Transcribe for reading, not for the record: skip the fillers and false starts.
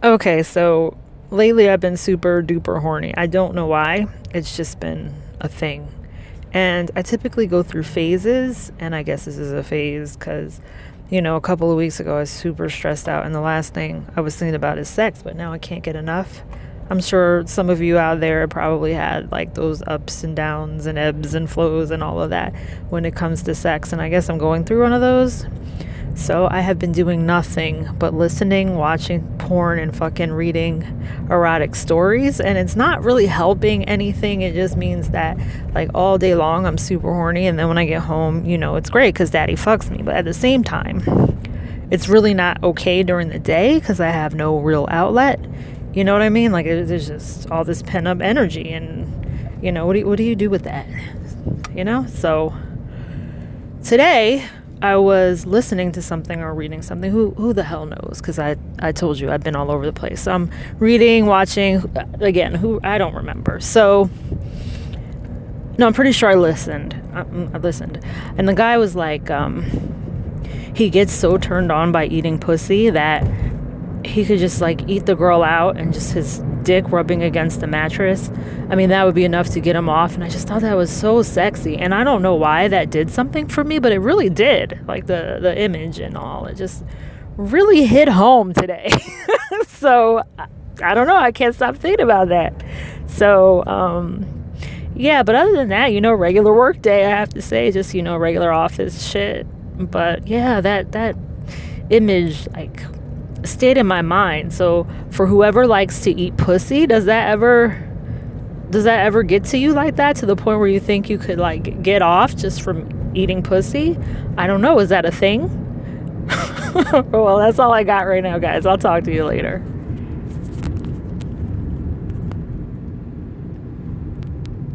Okay, so lately I've been super duper horny. I don't know why. It's just been a thing. And I typically go through phases, and I guess this is a phase because, a couple of weeks ago I was super stressed out, and the last thing I was thinking about is sex, but now I can't get enough. I'm sure some of you out there probably had like those ups and downs and ebbs and flows and all of that when it comes to sex, and I guess I'm going through one of those. So I have been doing nothing but listening, watching porn, and fucking reading erotic stories. And it's not really helping anything. It just means that, like, all day long, I'm super horny. And then when I get home, it's great because daddy fucks me. But at the same time, it's really not okay during the day because I have no real outlet. You know what I mean? Like, there's just all this pent up energy. And, what do you do with that? So today, I was listening to something or reading something. Who the hell knows? Because I told you I've been all over the place. So I'm reading, watching, again, who I don't remember. So, no, I'm pretty sure I listened. I listened. And the guy was like, he gets so turned on by eating pussy that he could just like eat the girl out and just his dick rubbing against the mattress. I mean, that would be enough to get him off. And I just thought that was so sexy. And I don't know why that did something for me, but it really did. Like the image and all. It just really hit home today. So I don't know. I can't stop thinking about that. So, yeah, but other than that, regular work day, I have to say, just, regular office shit. But yeah, that image, like, stayed in my mind. So for whoever likes to eat pussy, does that ever get to you like that, to the point where you think you could like get off just from eating pussy? I don't know. Is that a thing? Well, that's all I got right now, guys. I'll talk to you later.